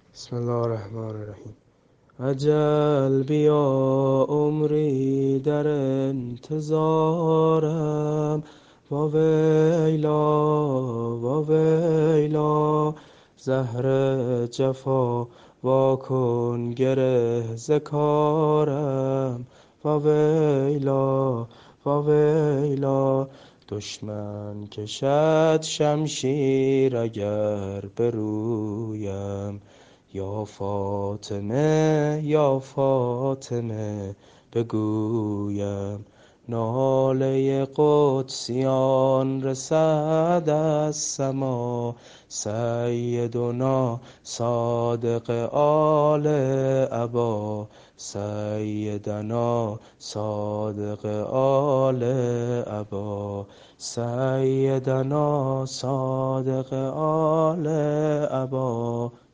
بسم الله الرحمن الرحیم. عجل بیا عمری در انتظارم، واویلا زهر جفا واکن گره ز کارم، واویلا دشمن کشد شمشیر اگر برویم، یا فاطمه بگویم. ناله قدسیان رسد از سما، سیدنا صادق آل عبا، سیدنا صادق آل عبا، سیدنا صادق آل عبا.